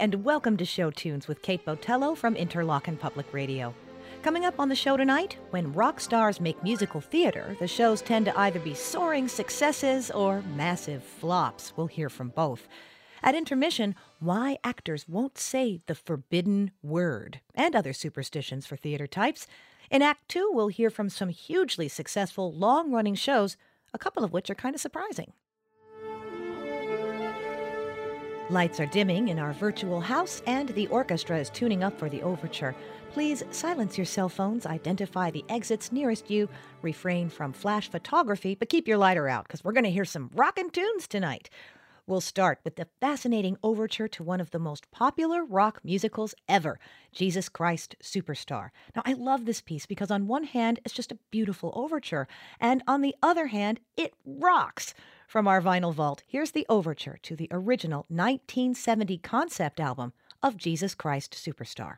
and welcome to Show Tunes with Kate Botello from Interlochen Public Radio. Coming up on the show tonight, when rock stars make musical theater, the shows tend to either be soaring successes or massive flops. We'll hear from both. At intermission, why actors won't say the forbidden word, and other superstitions for theater types. In Act 2, we'll hear from some hugely successful, long-running shows, a couple of which are kind of surprising. Lights are dimming in our virtual house, and the orchestra is tuning up for the overture. Please silence your cell phones, identify the exits nearest you, refrain from flash photography, but keep your lighter out, because we're going to hear some rockin' tunes tonight. We'll start with the fascinating overture to one of the most popular rock musicals ever, Jesus Christ Superstar. Now, I love this piece because on one hand, it's just a beautiful overture, and on the other hand, it rocks. From our vinyl vault, here's the overture to the original 1970 concept album of Jesus Christ Superstar.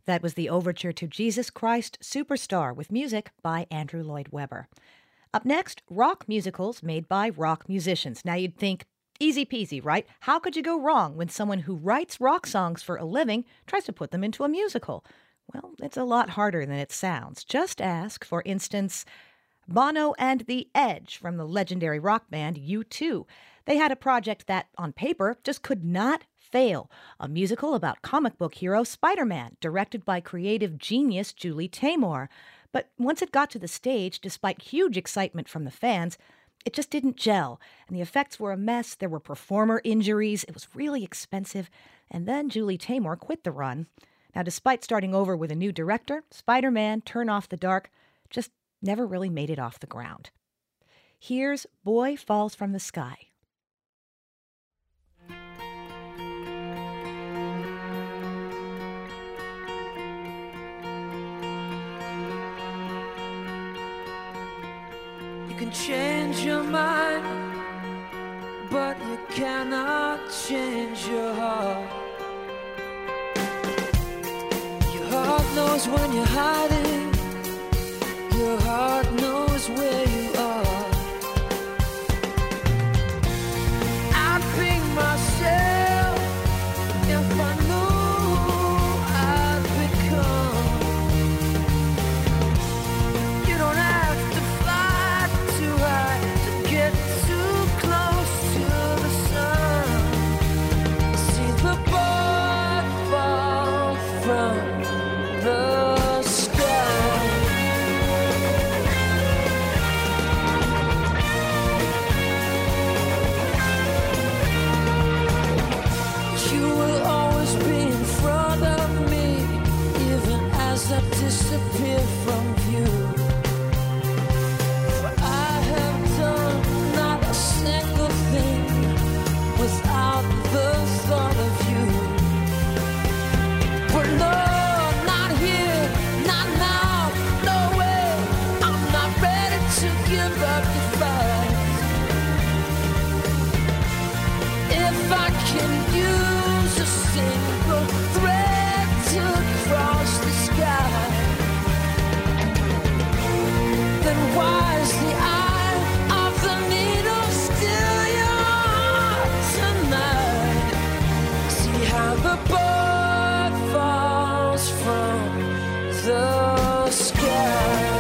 That was the overture to Jesus Christ Superstar with music by Andrew Lloyd Webber. Up next, rock musicals made by rock musicians. Now you'd think, easy peasy, right? How could you go wrong when someone who writes rock songs for a living tries to put them into a musical? Well, it's a lot harder than it sounds. Just ask, for instance, Bono and The Edge from the legendary rock band U2. They had a project that, on paper, just could not fail. A musical about comic book hero Spider-Man, directed by creative genius Julie Taymor. But once it got to the stage, despite huge excitement from the fans, it just didn't gel, and the effects were a mess. There were performer injuries. It was really expensive. And then Julie Taymor quit the run. Now, despite starting over with a new director, Spider-Man: Turn Off the Dark just never really made it off the ground. Here's Boy Falls from the Sky. You can change your mind, but you cannot change your heart. Your heart knows when you're hiding. Your heart knows where you are. I'd ping myself if I knew I'd become. You don't have to fly too high to get too close to the sun. See the boy fall from the sky. You will always be in front of me, even as I disappear from view. For I have done not a single thing without the thought of you. But no, not here, not now, no way. I'm not ready to give up the fight. If I can use a single thread to cross the sky, then why is the eye of the needle still yours tonight? See how the boy falls from the sky.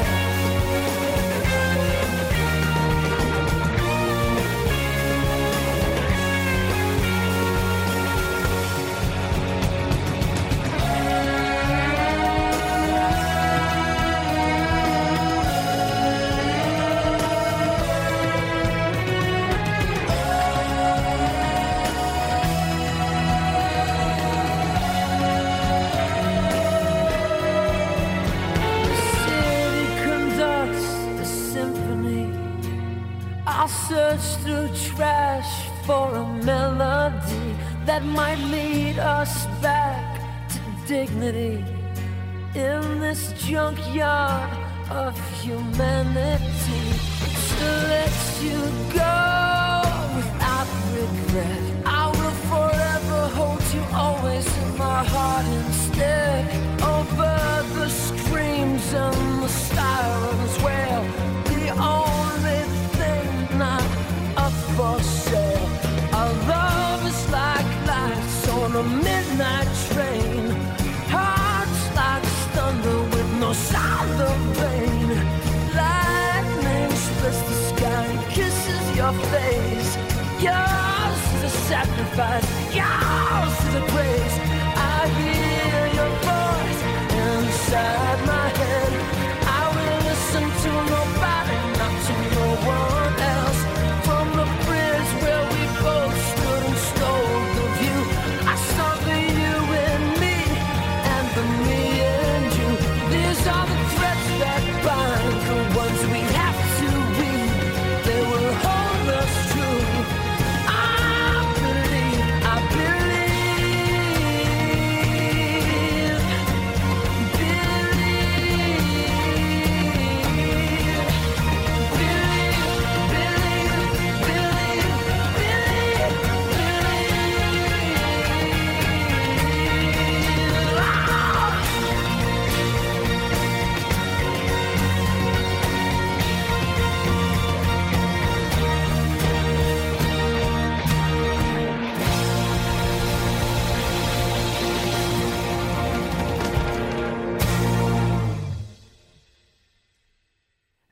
I'll search through trash for a melody that might lead us back to dignity in this junkyard of humanity. To let you go without regret, I will forever hold you always in my heart instead. Over the screams and the sirens, well, the only thing not up for sale. Our love is like lights on a midnight train. Hearts like thunder with no sound of rain. Lightning splits the sky and kisses your face. Yours is a sacrifice, yours is a praise. I hear your voice inside my head. I will listen to nobody, not to no one else. From the bridge where we both stood and stole the view, I saw the you and me, and the me and you. These are the threads that bind the ones we have to read. They will hold us true. I believe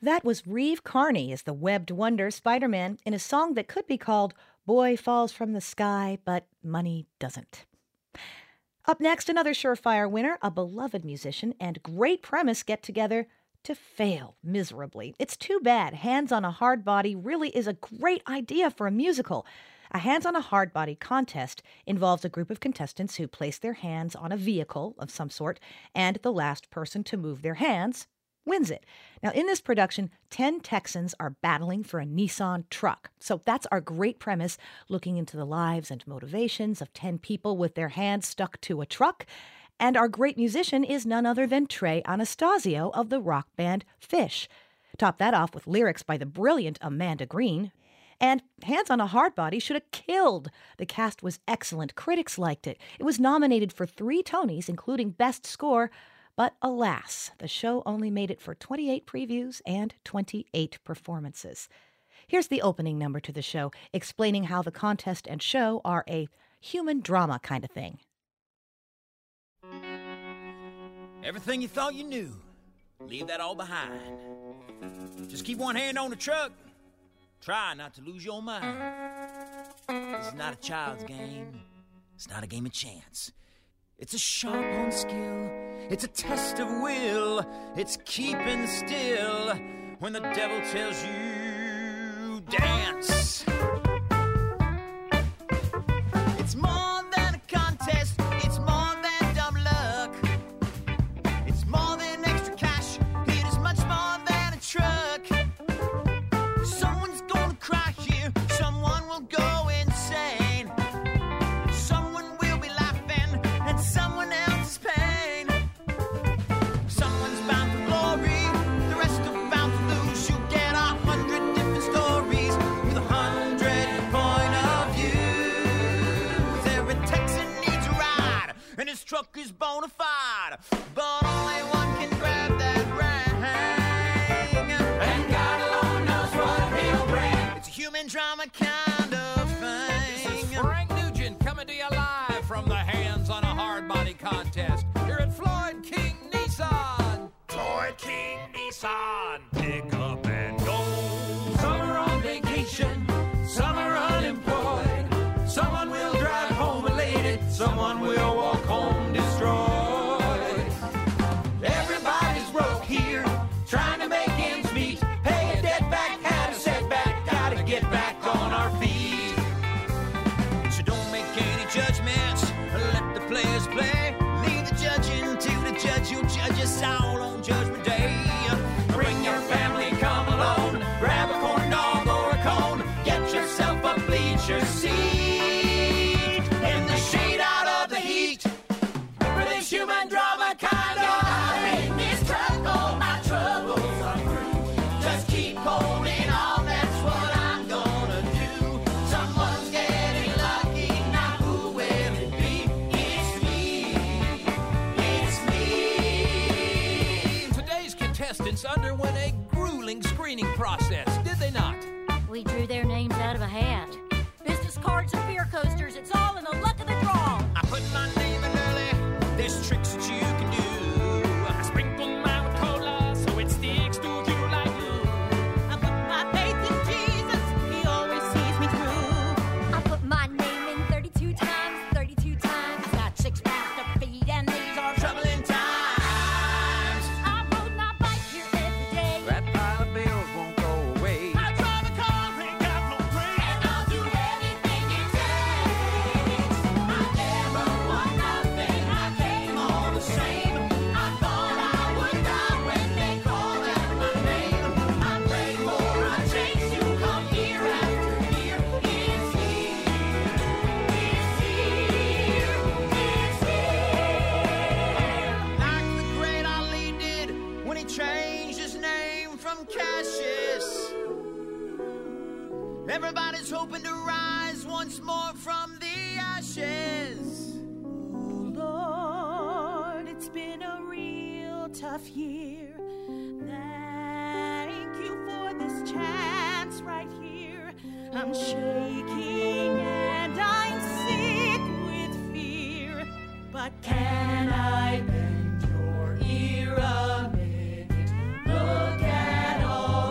That was Reeve Carney as the webbed wonder Spider-Man in a song that could be called Boy Falls from the Sky, but money doesn't. Up next, another surefire winner, a beloved musician and great premise get together to fail miserably. It's too bad. Hands on a Hard Body really is a great idea for a musical. A Hands on a Hard Body contest involves a group of contestants who place their hands on a vehicle of some sort, and the last person to move their hands wins it. Now, in this production, 10 Texans are battling for a Nissan truck. So that's our great premise, looking into the lives and motivations of 10 people with their hands stuck to a truck. And our great musician is none other than Trey Anastasio of the rock band Phish. Top that off with lyrics by the brilliant Amanda Green. And Hands on a Hard Body should have killed. The cast was excellent. Critics liked it. It was nominated for 3 Tonys, including Best Score. But alas, the show only made it for 28 previews and 28 performances. Here's the opening number to the show, explaining how the contest and show are a human drama kind of thing. Everything you thought you knew, leave that all behind. Just keep one hand on the truck. Try not to lose your mind. This is not a child's game. It's not a game of chance. It's a sharp-honed skill. It's a test of will. It's keeping still when the devil tells you dance. It's more than a contest. It's more than dumb luck. It's more than extra cash. It is much more than a truck. Someone's gonna cry here. Someone will go insane. Someone will be laughing at someone else's pain. Someone's bound for glory. The rest are bound to lose. You get 100 different stories with 100 point of views. Every Texan needs a ride, and his truck is bona fide. But only one can grab that ring. And God alone knows what he'll bring. It's a human drama kind of thing. This is Frank Nugent coming to you live from the Hands on a Hard Body contest here at Floyd King Nissan. Floyd King Nissan. Pick up and go. Some are on vacation, some are unemployed. Someone will drive home elated, someone will walk home destroyed. Everybody's broke here, trying to make ends meet. Pay a debt back, had a setback, gotta get back on our feet. So don't make any judgments. Let the players play. Leave the judging to the judge. You'll judge us all on Judgment Day. Bring your family, come alone. Grab a corn dog or a cone. Get yourself a bleacher seat in the shade out of the heat. For this human drama kind of in this truck, all my troubles are through. Just keep holding on, that's what I'm gonna do. Someone's getting lucky, now who will it be? It's me, it's me. Today's contestants underwent a grueling screening process, did they not? We drew their names out of a hat. Business cards and beer coasters, it's all in the luck of the draw. I put my name in early. There's tricks that you can do. I sprinkle mine with cola so it sticks to you like glue. I put my faith in Jesus, he always sees me through. I put my name in 32 times. Got 6 mouths to feed and these are Troubling times. I rode my bike here every day. That pile of bills won't go away. I drive a car, ain't got no brakes. And I'll do anything it takes. I never want nothing, I came all the same. I thought I would die when they called out my name. I prayed for a change to come year after year. It's here, it's here, it's here. Like the great Ali did when he changed his name from Cassius. Everybody's hoping to rise once more from the ashes. Lord, it's been a real tough year. Thank you for this chance right here. I'm shaking and I'm sick with fear. But can I bend your ear a minute? Look at all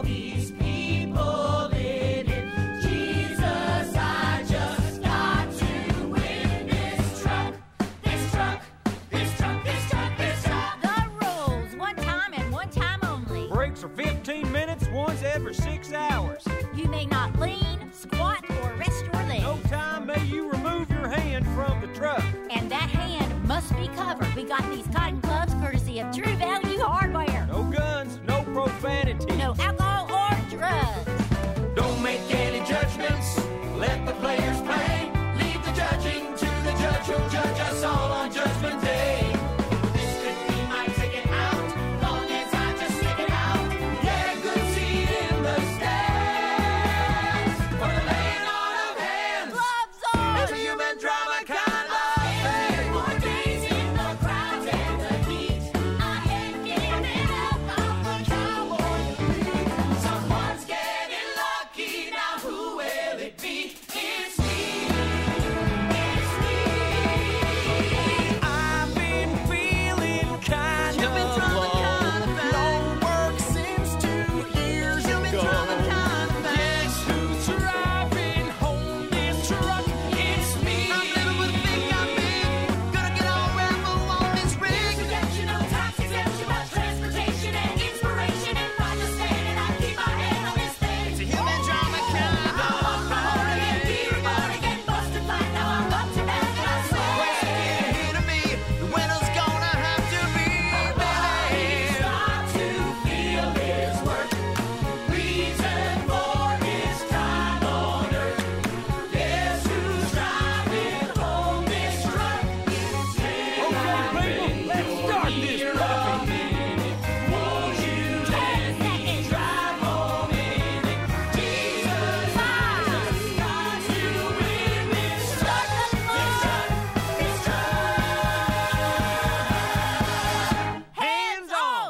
breaks are 15 minutes once every 6 hours. You may not lean, squat, or rest your legs. No time may you remove your hand from the truck. And that hand must be covered. We got these cotton gloves courtesy of True Value Hardware. No guns, no profanity. No alcohol or drugs. Don't make any judgments. Let the players play. Leave the judging to the judge who'll judge us all on Judgment Day. This could be my ticket out, long as I just stick it out. Get a good seat in the stands for the laying on of hands. Gloves on! It's a human drama kind of thing. More days in the crowd and the heat. I ain't giving up on the cowboy beat. Someone's getting lucky now. Who will it be? It's me. It's me. I've been feeling kind You've been of drama low. kind of thing. No work since 2 years You've been ago. drama kind of thing. Guess who's driving home this truck? It's me. I'm little but think I'm big. Gonna get all Rambo on this rig. Redemption, no tax exemption, but transportation and inspiration. And I just stand and I keep my hand on this thing. It's a human drama kind of Again, beer, again, busted flat. Now I'm up to bat and I swear. here to me. The winner's gonna have to be Billy. Start to feel his work. Reason for his time on earth. Guess who's driving home this truck? It's him. Okay, people, let's start this puppy. Won't you let me drive home in it? Jesus, I got to win this truck. This truck. Hands on!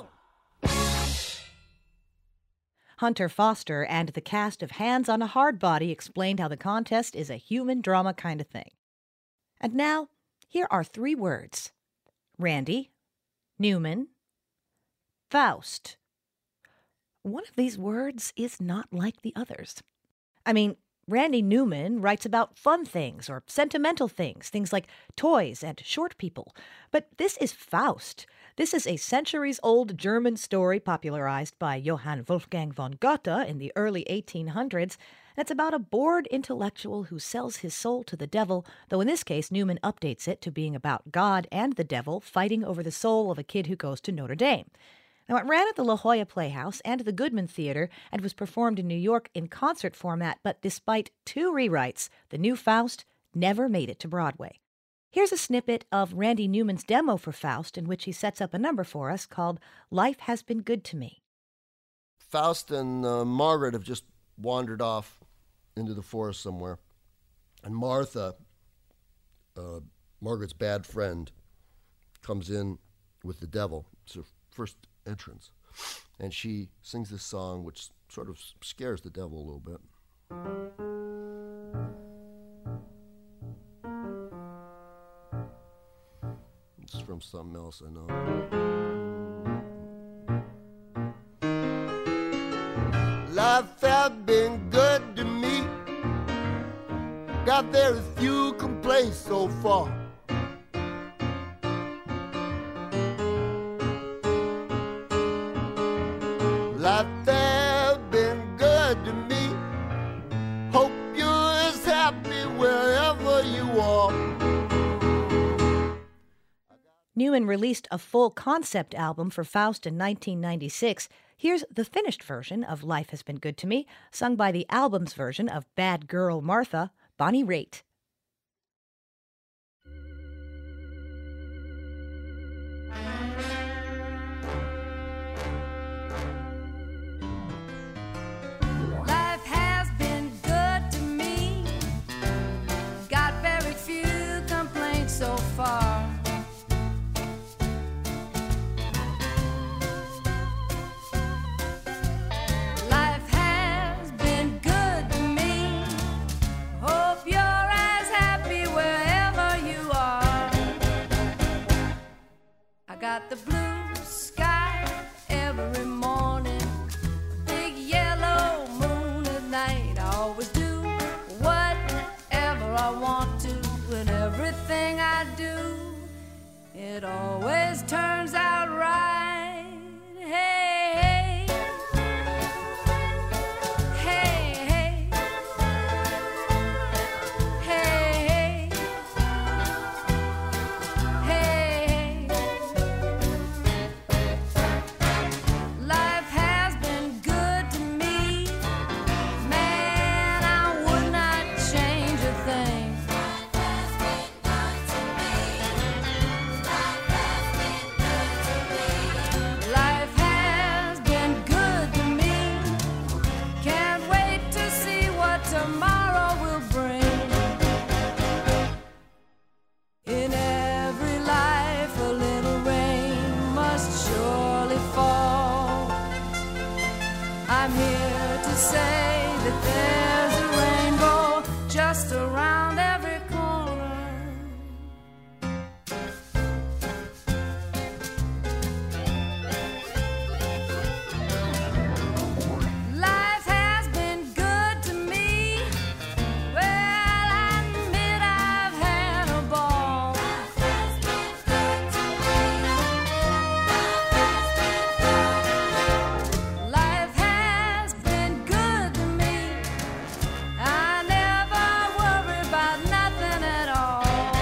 Hunter Foster and the cast of Hands on a Hard Body explained how the contest is a human drama kind of thing. And now, here are 3 words: Randy, Newman, Faust. One of these words is not like the others. I mean, Randy Newman writes about fun things or sentimental things, things like toys and short people. But this is Faust. This is a centuries-old German story popularized by Johann Wolfgang von Goethe in the early 1800s, and it's about a bored intellectual who sells his soul to the devil, though in this case Newman updates it to being about God and the devil fighting over the soul of a kid who goes to Notre Dame. Now, it ran at the La Jolla Playhouse and the Goodman Theater and was performed in New York in concert format, but despite 2 rewrites, the new Faust never made it to Broadway. Here's a snippet of Randy Newman's demo for Faust, in which he sets up a number for us called Life Has Been Good to Me. Faust and Margaret have just wandered off into the forest somewhere. And Martha, Margaret's bad friend, comes in with the devil. It's her first entrance. And she sings this song, which sort of scares the devil a little bit. It's from something else I know. Life has been good to me. Got very few complaints so far. Life has been good to me. Hope you're as happy wherever you are. Newman released a full concept album for Faust in 1996. Here's the finished version of Life Has Been Good to Me, sung by the album's version of Bad Girl Martha, Bonnie Raitt. Life has been good to me. Got very few complaints so far. Life has been good to me. Hope you're as happy wherever you are. I got the blue sky every morning. Big yellow moon at night. I always do whatever I want to, and everything I do, it always turns out right. Hey, hey. to say that there's a rainbow just around every corner. Life has been good to me. Well, I admit I've had a ball. Life has been good to me. I never worry about nothing at all.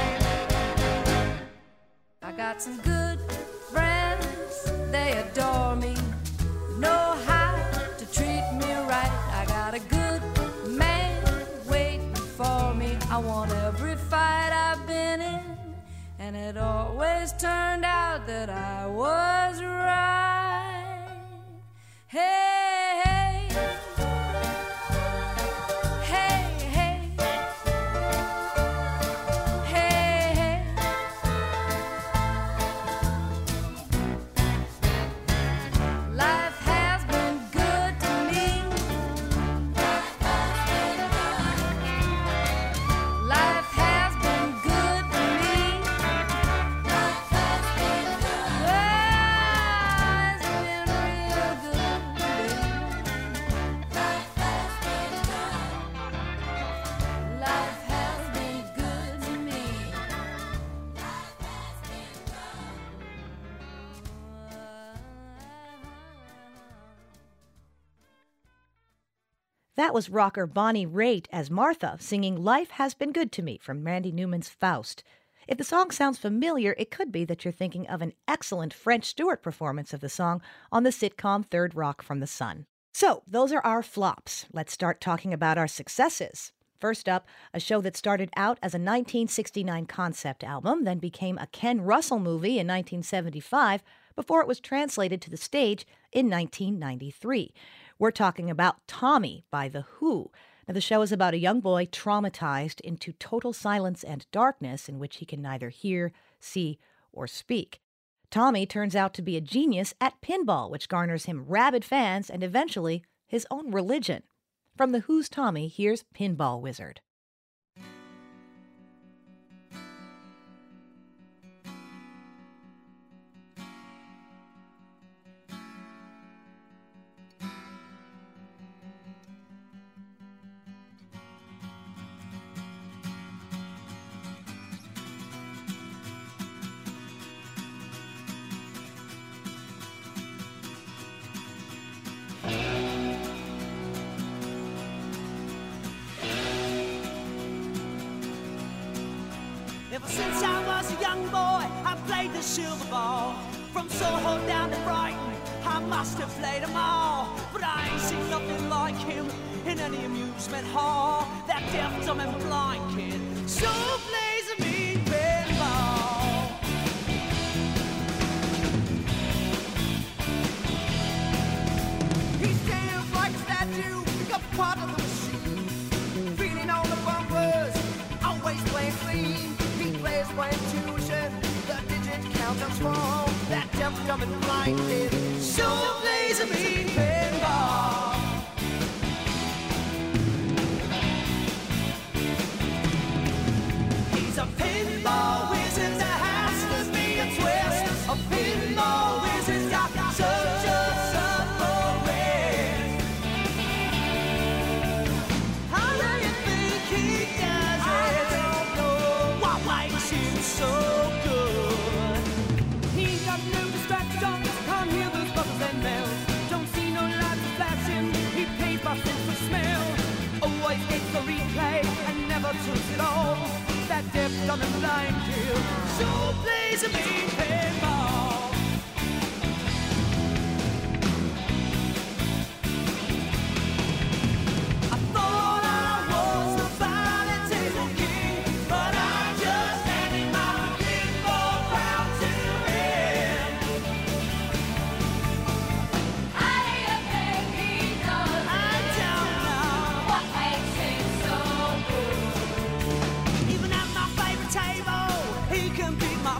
I got some good friends, they adore me, know how to treat me right. I got a good man waiting for me. I won every fight I've been in, and it always turned out that I was right. Hey, hey, hey, hey, hey, hey. Life has been good to me. Life has been good to me. Well, it's been real good, baby. Life has been good to me. That was rocker Bonnie Raitt as Martha singing Life Has Been Good to Me from Randy Newman's Faust. If the song sounds familiar, it could be that you're thinking of an excellent French Stewart performance of the song on the sitcom Third Rock from the Sun. So, those are our flops. Let's start talking about our successes. First up, a show that started out as a 1969 concept album, then became a Ken Russell movie in 1975, before it was translated to the stage in 1993. We're talking about Tommy by The Who. Now, the show is about a young boy traumatized into total silence and darkness in which he can neither hear, see, or speak. Tommy turns out to be a genius at pinball, which garners him rabid fans and eventually his own religion. From The Who's Tommy, here's Pinball Wizard. Ever since I was a young boy, I played the silver ball. From Soho down to Brighton, I must have played them all. But I ain't seen nothing like him in any amusement hall. That deaf, dumb and blind kid so plays a mean pinball. He stands like a statue, pick up part of the machine. Feeling on the bumpers, always playing clean. He plays by intuition, the digit count comes wrong. That deaf, dumb and blind kid so plays a mean pinball. He's a pinball wizard that has to be a twist. A pinball wizard's got such a submarine. How do you think he does it? I don't know what makes him so good. He's got no distractions, can't hear those buzzers and bells. Don't see no lights flashing, he pays by sense of smell. Always gets the replay and never turns it off. That deaf, dumb and blind kid so plays a mean pinball. I thought I was the vanity king, but I just handed my pinball crown to him. How do you think he does I don't know. what makes him so good? Even at my favorite table, he can beat my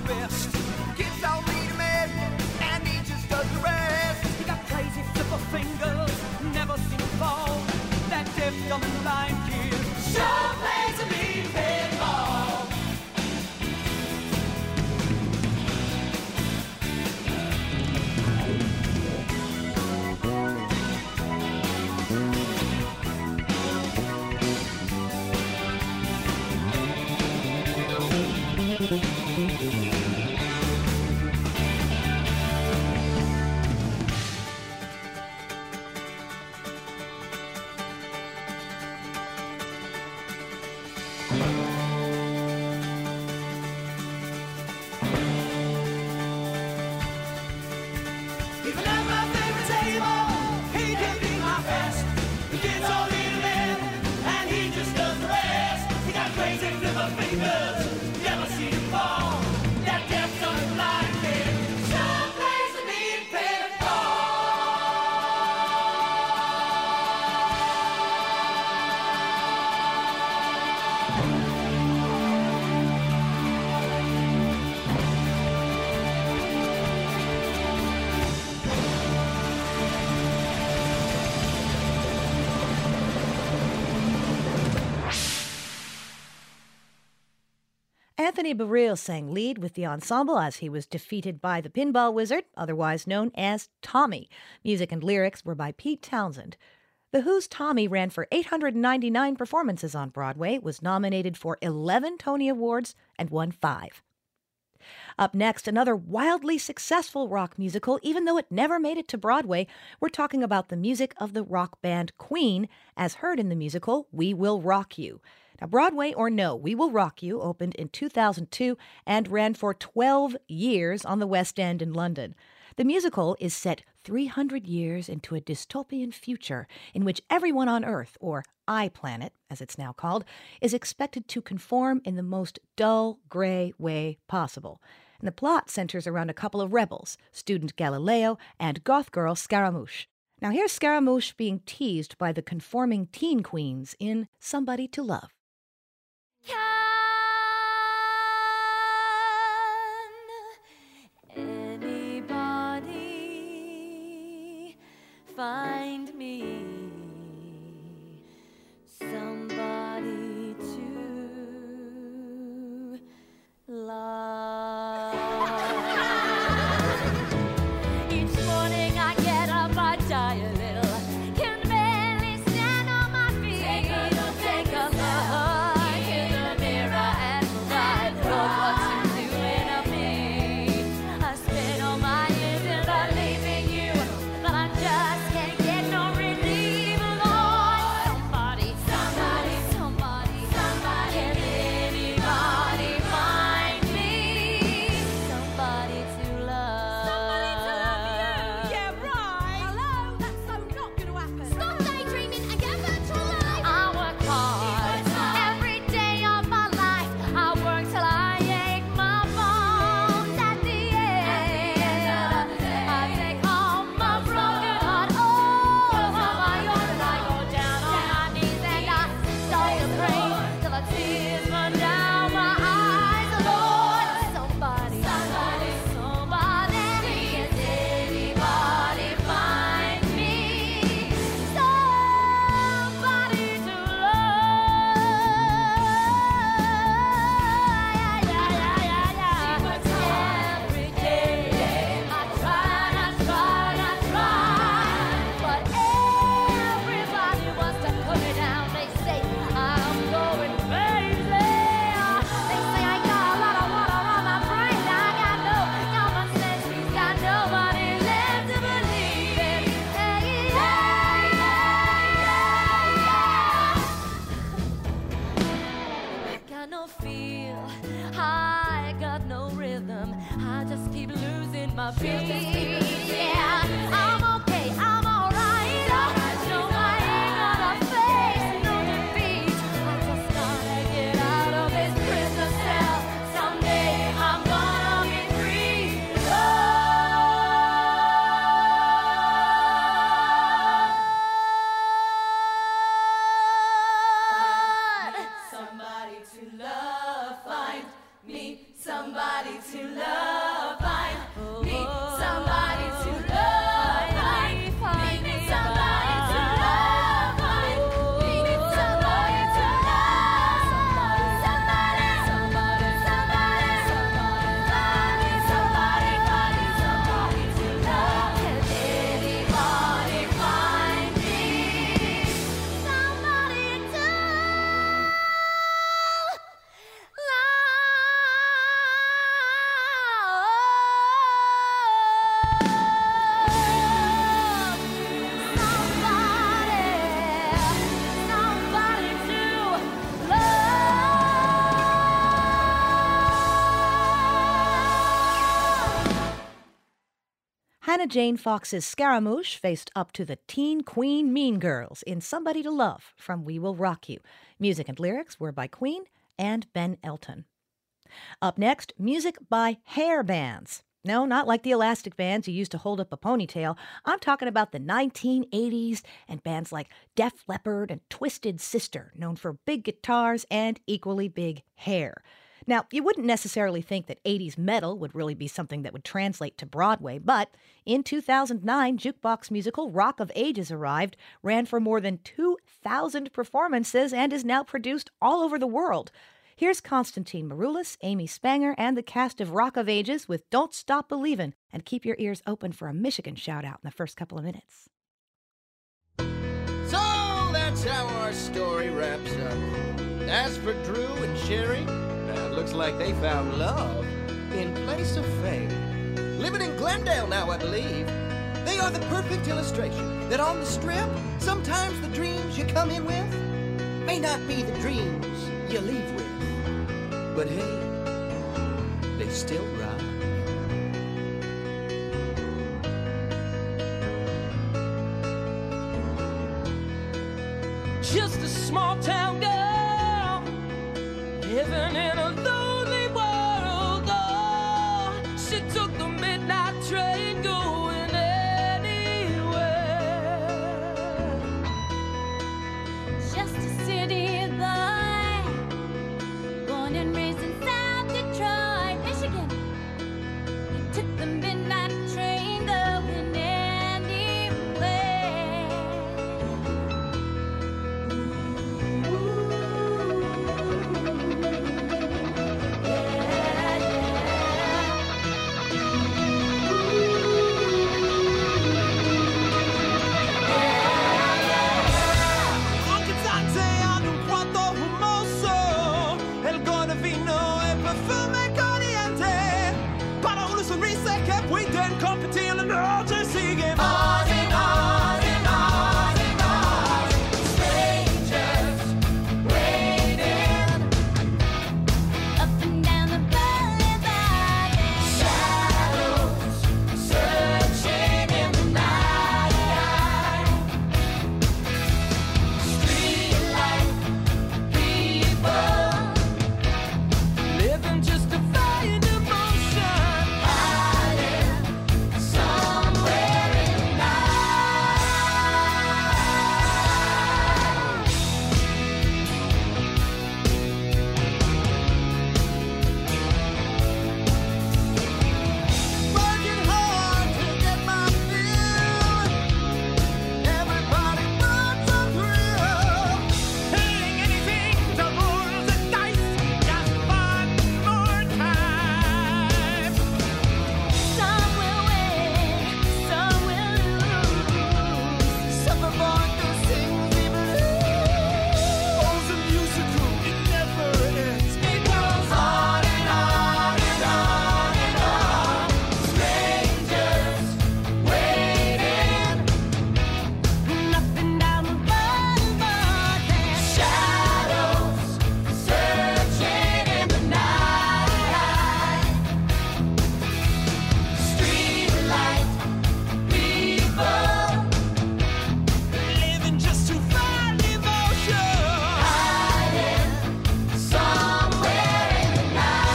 Anthony Barril sang lead with the ensemble as he was defeated by the Pinball Wizard, otherwise known as Tommy. Music and lyrics were by Pete Townsend. The Who's Tommy ran for 899 performances on Broadway, was nominated for 11 Tony Awards, and won 5. Up next, another wildly successful rock musical, even though it never made it to Broadway. We're talking about the music of the rock band Queen, as heard in the musical We Will Rock You. Now, Broadway or no, We Will Rock You opened in 2002 and ran for 12 years on the West End in London. The musical is set 300 years into a dystopian future in which everyone on Earth, or iPlanet, as it's now called, is expected to conform in the most dull, gray way possible. And the plot centers around a couple of rebels, student Galileo and goth girl Scaramouche. Now here's Scaramouche being teased by the conforming teen queens in Somebody to Love. Can anybody find me somebody to love? Each morning I get up, I die a little, can barely stand on my feet. Take a look in the mirror and cry, Lord, what's you doing of me? I spent all my years in believing you, but I just can't get no relief, Lord. Somebody, can anybody find me somebody to love? Somebody to love you? Yeah, right. Hello, that's so not gonna happen. Stop daydreaming and get back to life. I work hard every day of my life. I work till I ache my bones. At the end of the day, I take home my broken heart. Oh, on my own, and I go down on my knees and I start to pray till the tears run down my eyes. Lord, somebody, can anybody find me somebody to love? Every day I try, but everybody wants to put me down. They say I'm going crazy. They say I got a lot of water on my brain. I got no common sense. She's got nobody left to believe in. Got no feel, I got no rhythm. I just keep losing my beat. Yeah, I'm okay, I'm alright. No, I ain't gonna face no defeat. I just gotta get out of this prison cell. Someday I'm gonna be free. Somebody to love, find me somebody to love, find me somebody to love, find me somebody to love, find me somebody to love, somebody to love. Can anybody find me somebody to Hannah Jane Fox's Scaramouche faced up to the teen queen Mean Girls in Somebody to Love from We Will Rock You. Music and lyrics were by Queen and Ben Elton. Up next, music by hair bands. No, not like the elastic bands you used to hold up a ponytail. I'm talking about the 1980s and bands like Def Leppard and Twisted Sister, known for big guitars and equally big hair. Now, you wouldn't necessarily think that 80s metal would really be something that would translate to Broadway, but in 2009, jukebox musical Rock of Ages arrived, ran for more than 2,000 performances, and is now produced all over the world. Here's Constantine Maroulis, Amy Spanger, and the cast of Rock of Ages with Don't Stop Believin'. And keep your ears open for a Michigan shout-out in the first couple of minutes. So that's how our story wraps up. As for Drew and Sherry, it looks like they found love in place of fame. Living in Glendale now, I believe. They are the perfect illustration that on the strip, sometimes the dreams you come in with may not be the dreams you leave with. But hey, they still rock. Just a small town girl living in a lonely world. Oh, she took the midnight train going anywhere. Just a city boy, born and raised in South Detroit, Michigan. He took the midnight train going anywhere. Anche tante hanno un quanto fumoso, el gonna vino e perfume caliente, para una sonrisa que pueden competir en la noche siguen. On and on and on and on, strangers waiting, Up and down the boulevard, shadows searching in the night. Streetlight people living just to find emotion. hiding somewhere in the night. Working hard to get my fill. Everybody wants a thrill. Paying anything to roll the dice just one more time. some will win, some will lose. Some are born to sing the blues. Oh, the musical, it never ends. It goes on and on and on and on. Strangers waiting, Up and down the boulevard, shadows searching in the night. Streetlight people living just to find emotion, hiding somewhere in the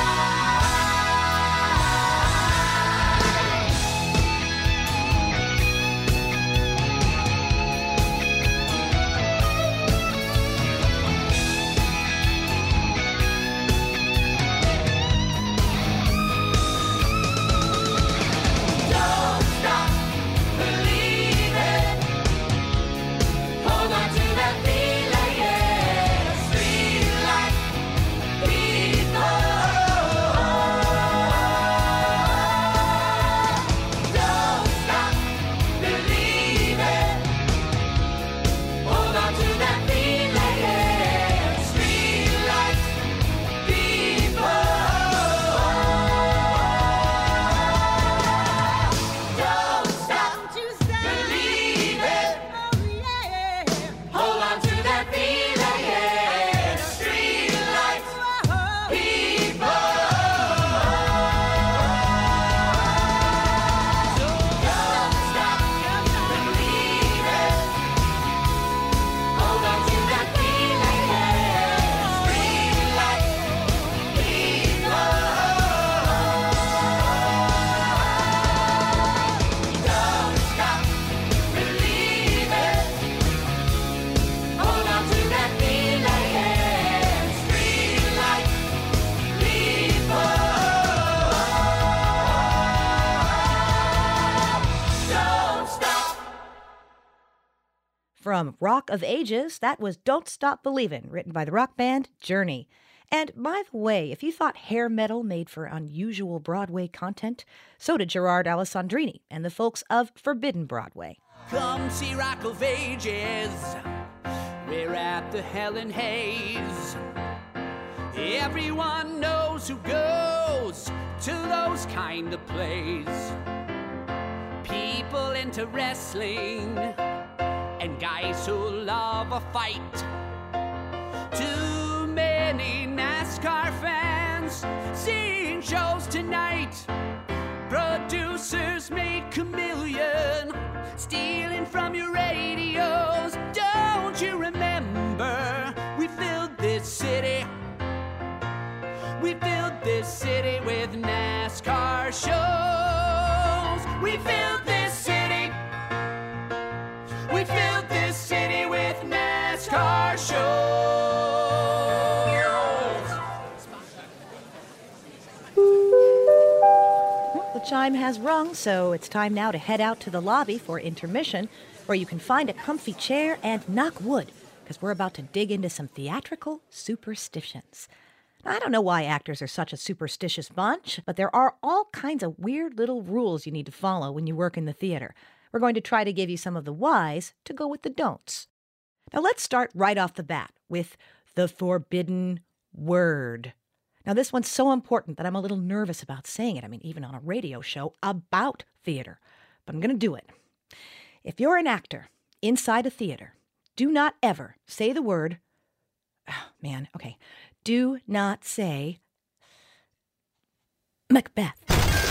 Don't stop believing. Hold on to that feeling, yeah. Streetlight people. Don't stop believing. Hold on to that feeling, yeah. Streetlight people. Don't stop believing. Hold on to that feeling, yeah. Streetlight people. Don't stop believing. Hold on to that feeling, yeah. Streetlight people. Don't stop believing. Hold on to that feeling, yeah. Streetlight people. Don't stop. From Rock of Ages, that was Don't Stop Believin', written by the rock band Journey. And by the way, if you thought hair metal made for unusual Broadway content, so did Gerard Alessandrini and the folks of Forbidden Broadway. Come see Rock of Ages. We're at the Helen Hayes. Everyone knows who goes to those kind of plays. People into wrestling and guys who love a fight. Too many NASCAR fans seeing shows tonight. Producers make a million, stealing from your radios. Don't you remember? We filled this city. We filled this city with NASCAR shows. We filled this city. We filled this city with NASCAR shows. The chime has rung, so it's time now to head out to the lobby for intermission, where you can find a comfy chair and knock wood, because we're about to dig into some theatrical superstitions. Now, I don't know why actors are such a superstitious bunch, but there are all kinds of weird little rules you need to follow when you work in the theater. We're going to try to give you some of the whys to go with the don'ts. Now, let's start right off the bat with the forbidden word. Now, this one's so important that I'm a little nervous about saying it. I mean, even on a radio show about theater. But I'm going to do it. If you're an actor inside a theater, do not ever say the word, do not say Macbeth.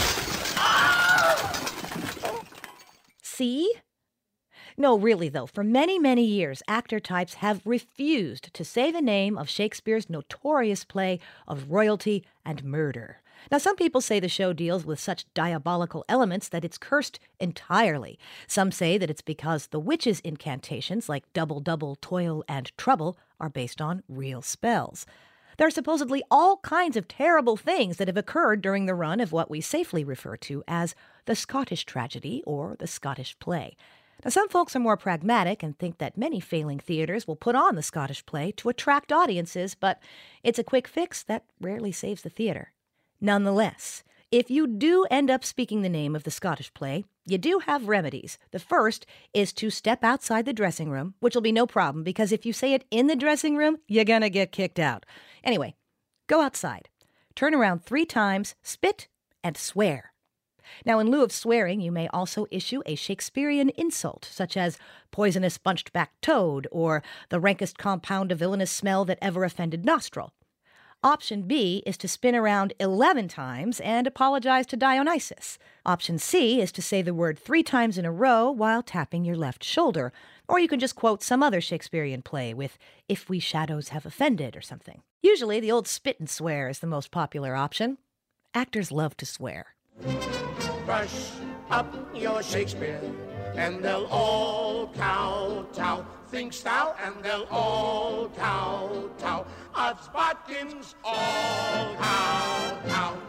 See? No, really, though, for many, many years, actor types have refused to say the name of Shakespeare's notorious play of royalty and murder. Now, some people say the show deals with such diabolical elements that it's cursed entirely. Some say that it's because the witches' incantations, like double, double, toil, and trouble, are based on real spells. There are supposedly all kinds of terrible things that have occurred during the run of what we safely refer to as the Scottish tragedy or the Scottish play. Now, some folks are more pragmatic and think that many failing theaters will put on the Scottish play to attract audiences, but it's a quick fix that rarely saves the theater. Nonetheless, if you do end up speaking the name of the Scottish play, you do have remedies. The first is to step outside the dressing room, which will be no problem because if you say it in the dressing room, you're gonna get kicked out. Anyway, go outside, turn around 3 times, spit, and swear. Now, in lieu of swearing, you may also issue a Shakespearean insult, such as poisonous bunched-back toad or the rankest compound of villainous smell that ever offended nostril. Option B is to spin around 11 times and apologize to Dionysus. Option C is to say the word 3 times in a row while tapping your left shoulder. Or you can just quote some other Shakespearean play with, "If we shadows have offended," or something. Usually, the old spit and swear is the most popular option. Actors love to swear. Brush up your Shakespeare, and they'll all kowtow. Thinkst thou, and they'll all kowtow. Odds bodkins, all kowtow.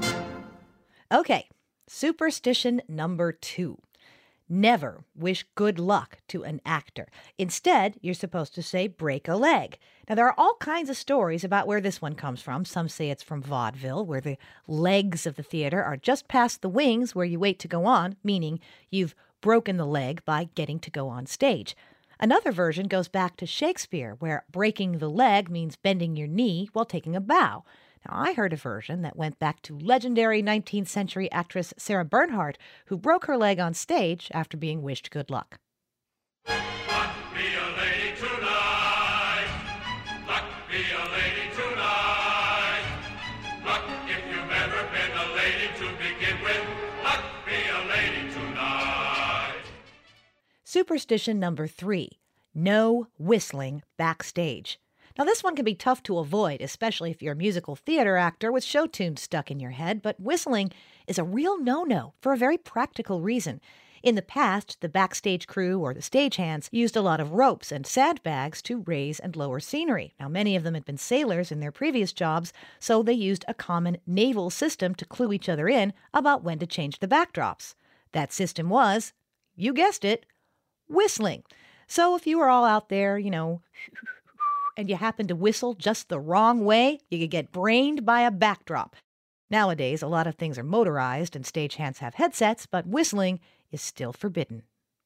Okay, superstition number 2. Never wish good luck to an actor. Instead, you're supposed to say break a leg. Now, there are all kinds of stories about where this one comes from. Some say it's from vaudeville, where the legs of the theater are just past the wings where you wait to go on, meaning you've broken the leg by getting to go on stage. Another version goes back to Shakespeare, where breaking the leg means bending your knee while taking a bow. Now, I heard a version that went back to legendary 19th century actress Sarah Bernhardt, who broke her leg on stage after being wished good luck. Luck be a lady tonight. Luck be a lady tonight. Luck if you've ever been a lady to begin with. Luck be a lady tonight. Superstition number 3. No whistling backstage. Now, this one can be tough to avoid, especially if you're a musical theater actor with show tunes stuck in your head, but whistling is a real no-no for a very practical reason. In the past, the backstage crew or the stagehands used a lot of ropes and sandbags to raise and lower scenery. Now, many of them had been sailors in their previous jobs, so they used a common naval system to clue each other in about when to change the backdrops. That system was, you guessed it, whistling. So if you were all out there, and you happen to whistle just the wrong way, you could get brained by a backdrop. Nowadays, a lot of things are motorized and stagehands have headsets, but whistling is still forbidden.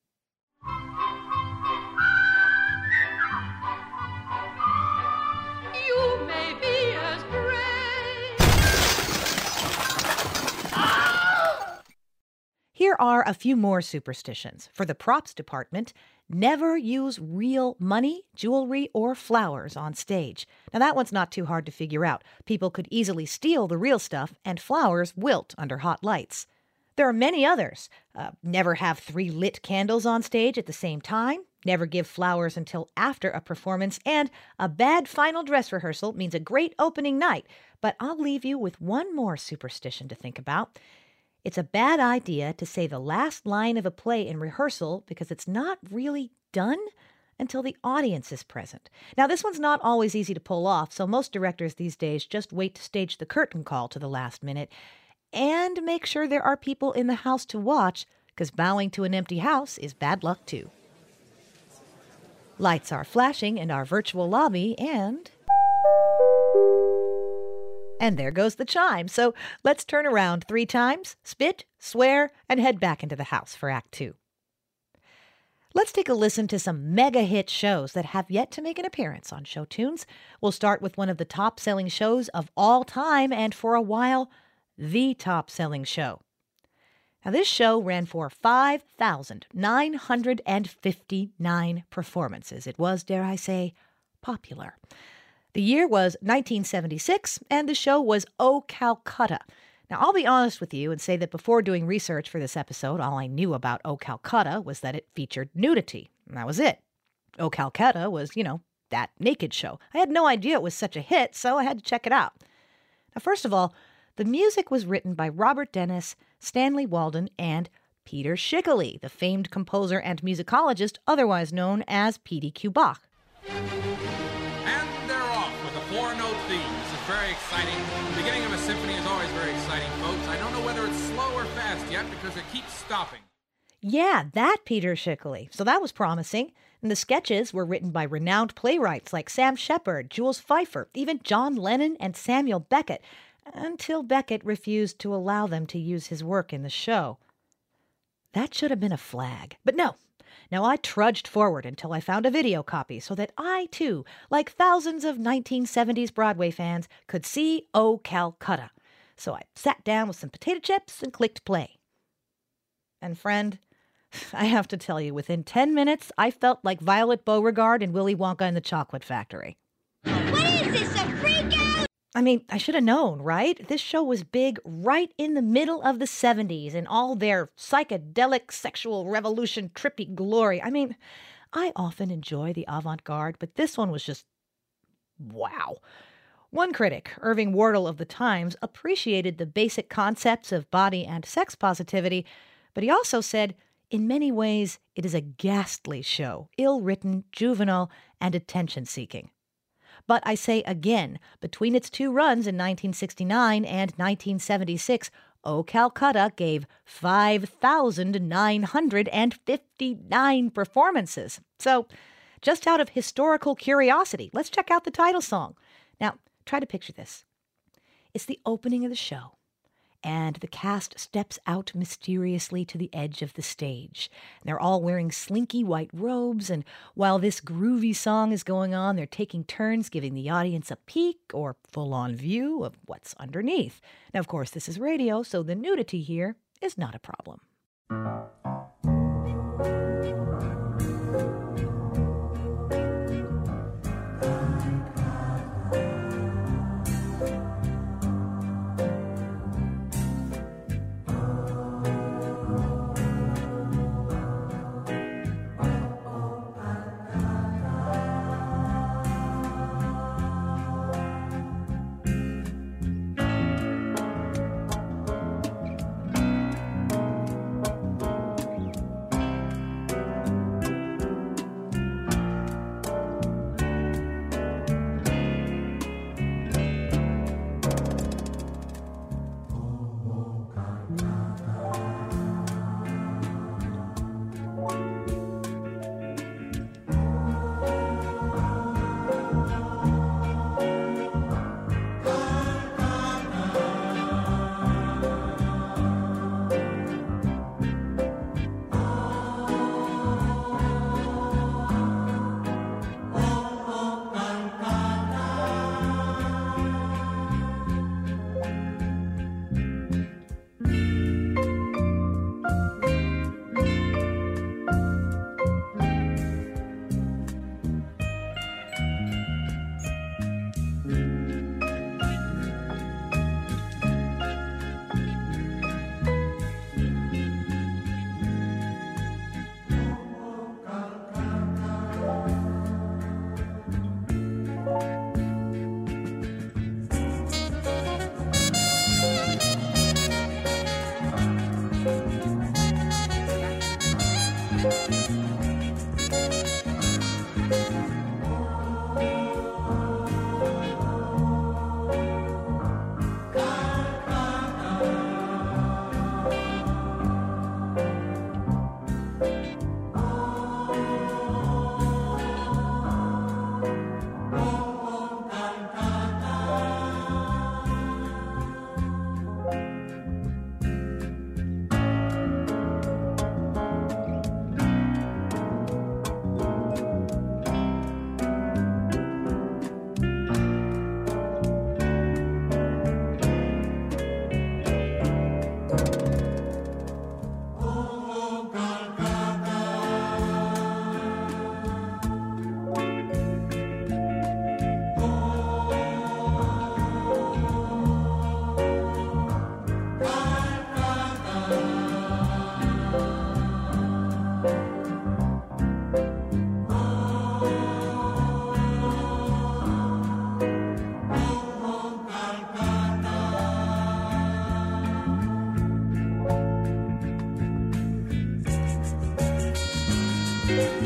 You may be as brave. Here are a few more superstitions. For the props department, never use real money, jewelry, or flowers on stage. Now that one's not too hard to figure out. People could easily steal the real stuff, and flowers wilt under hot lights. There are many others. Never have 3 lit candles on stage at the same time. Never give flowers until after a performance. And a bad final dress rehearsal means a great opening night. But I'll leave you with one more superstition to think about. It's a bad idea to say the last line of a play in rehearsal because it's not really done until the audience is present. Now, this one's not always easy to pull off, so most directors these days just wait to stage the curtain call to the last minute and make sure there are people in the house to watch, because bowing to an empty house is bad luck too. Lights are flashing in our virtual lobby, and there goes the chime. So let's turn around 3 times, spit, swear, and head back into the house for Act 2. Let's take a listen to some mega hit shows that have yet to make an appearance on Show Tunes. We'll start with one of the top-selling shows of all time, and for a while, the top-selling show. Now, this show ran for 5,959 performances. It was, dare I say, popular. The year was 1976, and the show was Oh Calcutta. Now, I'll be honest with you and say that before doing research for this episode, all I knew about Oh Calcutta was that it featured nudity. And that was it. Oh Calcutta was, that naked show. I had no idea it was such a hit, so I had to check it out. Now, first of all, the music was written by Robert Dennis, Stanley Walden, and Peter Schickele, the famed composer and musicologist otherwise known as P.D. Q. Bach. And they're off with a 4-note theme. This is very exciting. The beginning of a symphony is always very exciting, folks. I don't know whether it's slow or fast yet because it keeps stopping. Yeah, that Peter Schickele. So that was promising. And the sketches were written by renowned playwrights like Sam Shepard, Jules Feiffer, even John Lennon and Samuel Beckett, until Beckett refused to allow them to use his work in the show. That should have been a flag. But no. Now I trudged forward until I found a video copy so that I, too, like thousands of 1970s Broadway fans, could see Oh Calcutta. So I sat down with some potato chips and clicked play. And friend, I have to tell you, within 10 minutes, I felt like Violet Beauregard and Willy Wonka in the Chocolate Factory. What is this, a freak out? I mean, I should have known, right? This show was big right in the middle of the 70s in all their psychedelic sexual revolution trippy glory. I mean, I often enjoy the avant-garde, but this one was just wow. One critic, Irving Wardle of the Times, appreciated the basic concepts of body and sex positivity, but he also said, in many ways, it is a ghastly show, ill-written, juvenile, and attention-seeking. But I say again, between its 2 runs in 1969 and 1976, Oh Calcutta gave 5,959 performances. So, just out of historical curiosity, let's check out the title song. Now, try to picture this. It's the opening of the show, and the cast steps out mysteriously to the edge of the stage. They're all wearing slinky white robes, and while this groovy song is going on, they're taking turns giving the audience a peek or full-on view of what's underneath. Now, of course, this is radio, so the nudity here is not a problem.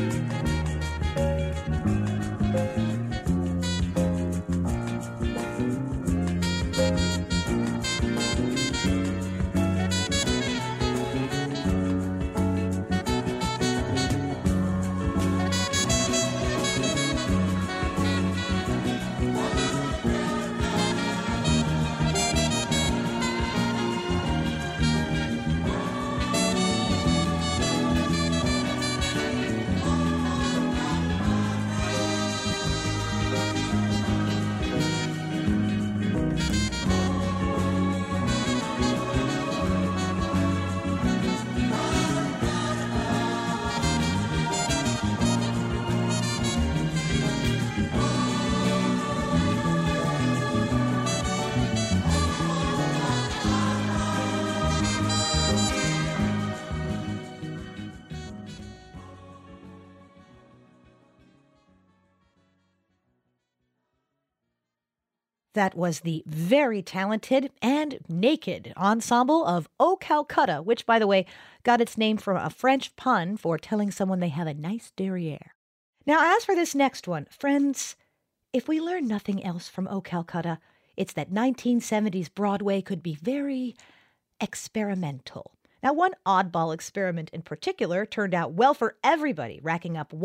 That was the very talented and naked ensemble of O Calcutta, which, by the way, got its name from a French pun for telling someone they have a nice derriere. Now, as for this next one, friends, if we learn nothing else from O Calcutta, it's that 1970s Broadway could be very experimental. Now, one oddball experiment in particular turned out well for everybody, racking up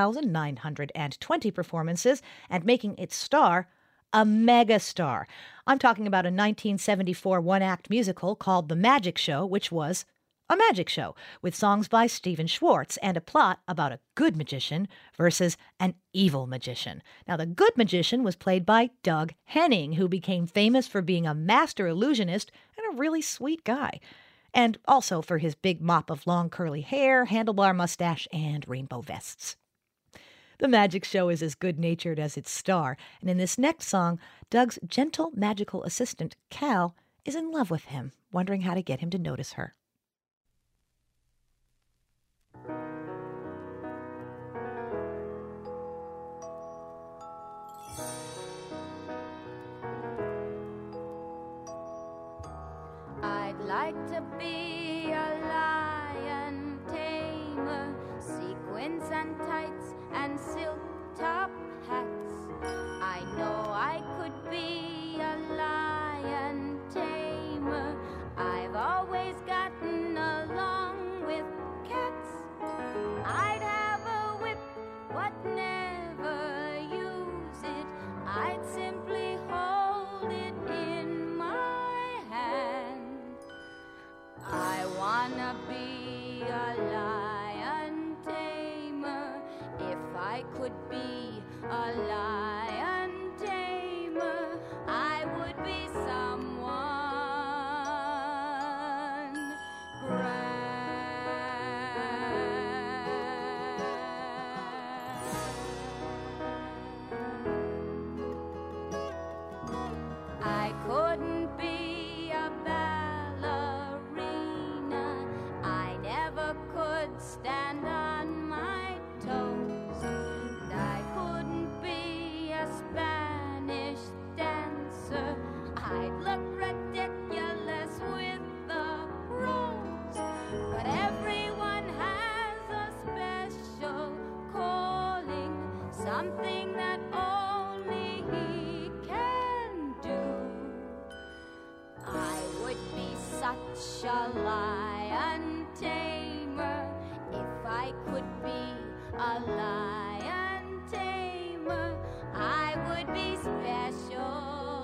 1,920 performances and making its star a megastar. I'm talking about a 1974 one-act musical called The Magic Show, which was a magic show with songs by Stephen Schwartz and a plot about a good magician versus an evil magician. Now, the good magician was played by Doug Henning, who became famous for being a master illusionist and a really sweet guy, and also for his big mop of long curly hair, handlebar mustache, and rainbow vests. The Magic Show is as good-natured as its star, and in this next song, Doug's gentle magical assistant, Cal, is in love with him, wondering how to get him to notice her. I'd like to be a lion tamer, sequins and tights and silk top hats. I know I could be a lion tamer. I've always gotten along with cats. I'd have a whip but never use it. I'd simply hold it in my hand. I wanna be a lion tamer. If I could be a lion tamer, I would be someone grand. I couldn't be a ballerina. I never could stand on my toes. And I couldn't be a Spanish dancer. I'd look ridiculous with the rose. But everyone has a special calling, something that only he can do. I would be such a lion tamer if I could be a lion tamer. I would be special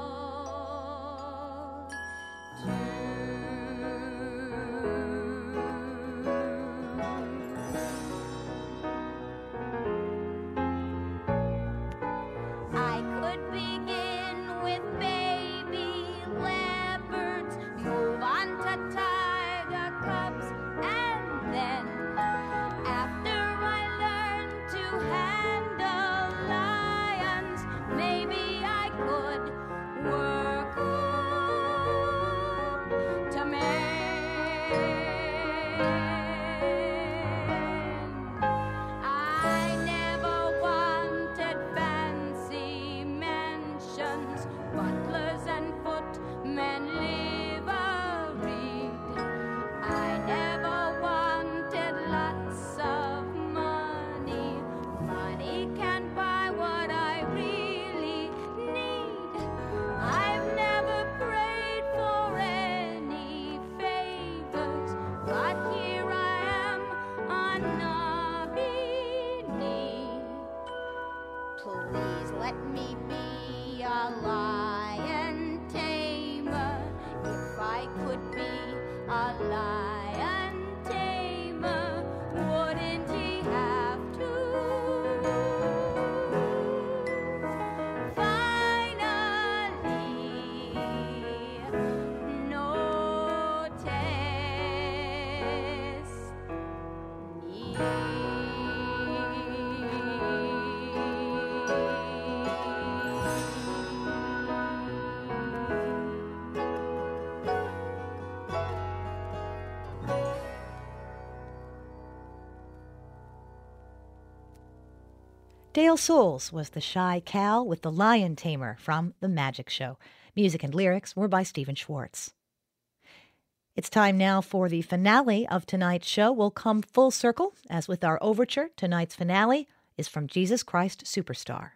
I could begin with baby leopards, move on to tiger cubs, and then after I learn to handle lions, maybe I could work up to men. I never wanted fancy mansions, butlers and footmen liveried. I never wanted lots of money let me be a lion tamer. If I could be a lion tamer, wouldn't he have to? Finally, notice me. Dale Souls was the shy Cal with the Lion Tamer from The Magic Show. Music and lyrics were by Stephen Schwartz. It's time now for the finale of tonight's show. We'll come full circle. As with our overture, tonight's finale is from Jesus Christ Superstar.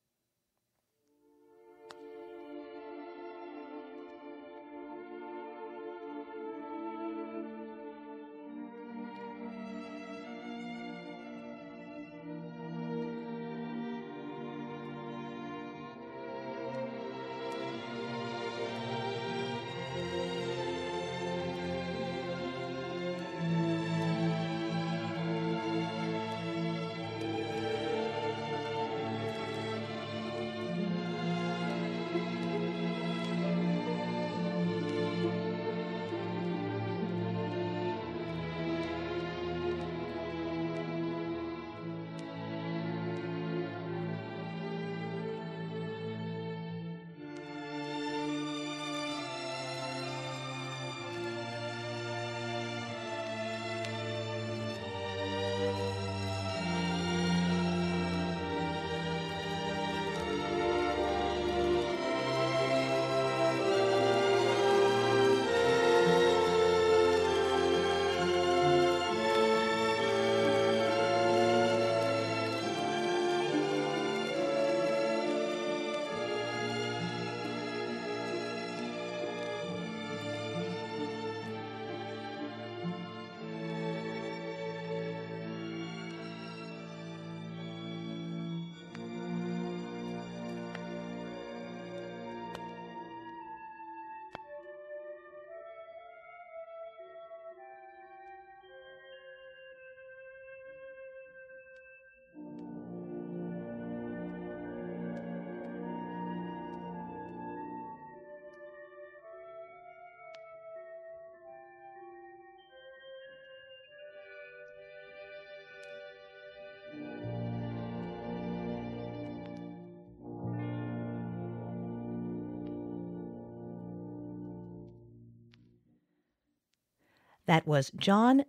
That was John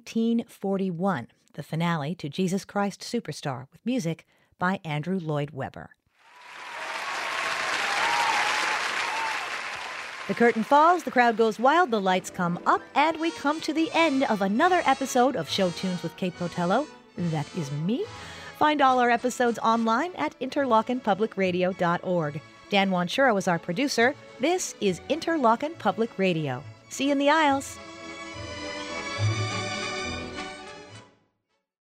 1941, the finale to Jesus Christ Superstar, with music by Andrew Lloyd Webber. The curtain falls, the crowd goes wild, the lights come up, and we come to the end of another episode of Show Tunes with Kate Botello. That is me. Find all our episodes online at interlockenpublicradio.org. Dan Wanshura was our producer. This is Interlochen Public Radio. See you in the aisles.